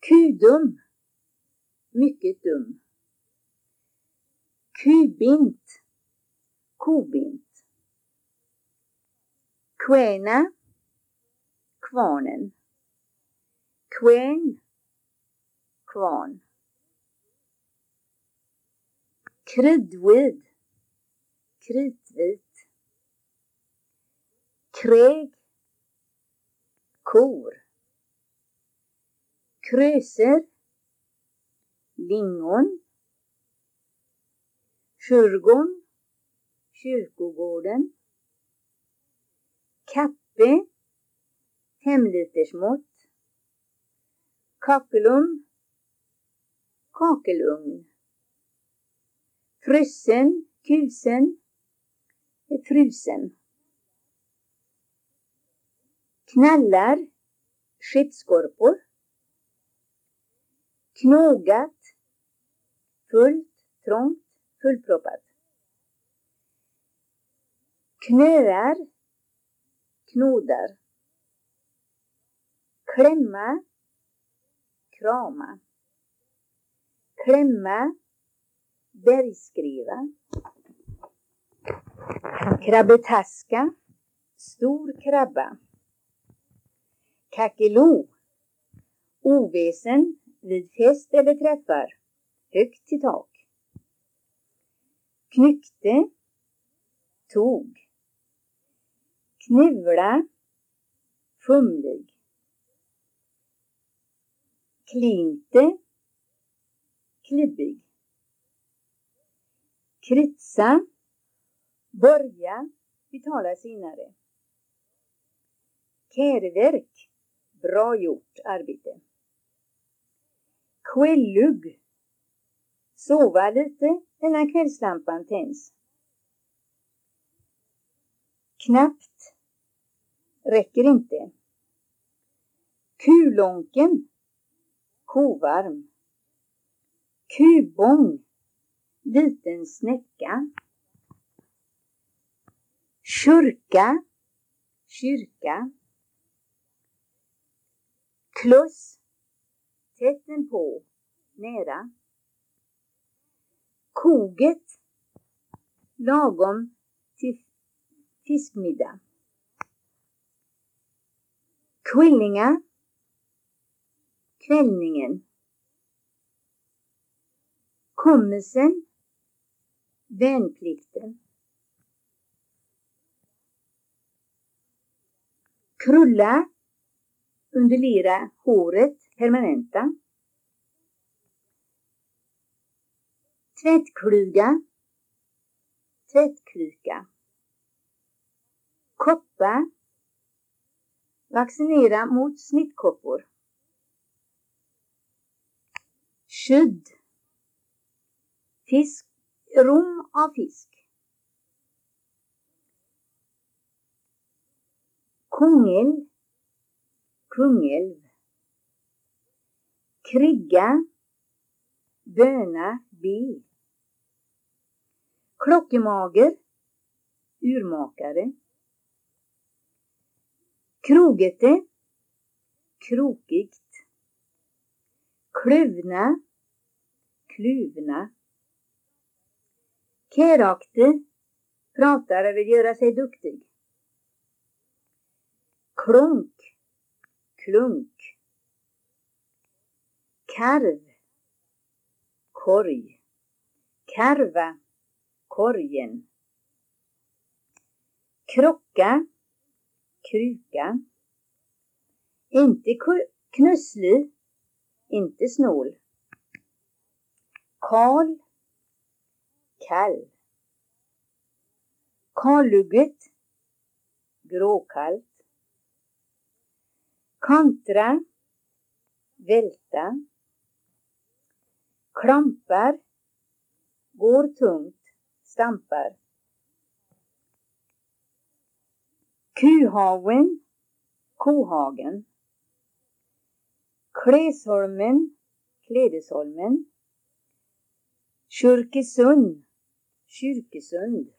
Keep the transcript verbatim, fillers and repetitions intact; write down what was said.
Kudum, mycket dum. Kubint, kobint. Kväna, kvarnen. Kvän, kvarn. Kridvid, kritvit. Kräg, kor. Kröser, lingon. Kyrgon, kyrkogården. Kappe, femlitersmått. Kakelum, kakelugn. Fryssen, kusen, frusen. Knallar, skeppskorpor. Knågat, fullt, trångt, fullproppat. Knöar, knådar. Klämma, krama. Klämma, bergskriva. Krabbetaska, stor krabba. Kakeloo, oväsen vid fest eller träffar, högt till tak. Knyckte, tog. Knuvla, fumlig. Klinte, klibbig. Kritsa, börja, betala senare. Kärverk, bra gjort arbete. Kvällug, sova lite innan kvällslampan tänds. Knappt, räcker inte. Kulonken, kovarm. Kubång, liten snäcka. Kyrka, kyrka. Kluss, tätten på, nära. Koget, lagom till fiskmiddag. Kvillinga, kvällningen. Kommisen, värnplikten. Krulla, undulera håret, permanenta. Tvättklyga, tvättklyka. Koppa, vaccinera mot smittkoppor. Skydd, fisk, rom av fisk. Kungälv, Kungälv. Krigga, böna, be. Klockemager, urmakare. Krogete, krokigt. Kluvna, kluvna. Kärakte, pratare vill göra sig duktig. Klunk, klunk. Karv, korg. Karva, korgen. Krocka, kruka. Inte knusslig, inte snål. Kal, kall. Kallugget, gråkallt. Kontra, välta. Klampar, går tungt, stampar. Kuhaven, kohagen. Kläsholmen, klädesholmen. Kyrkesund, kyrkesund.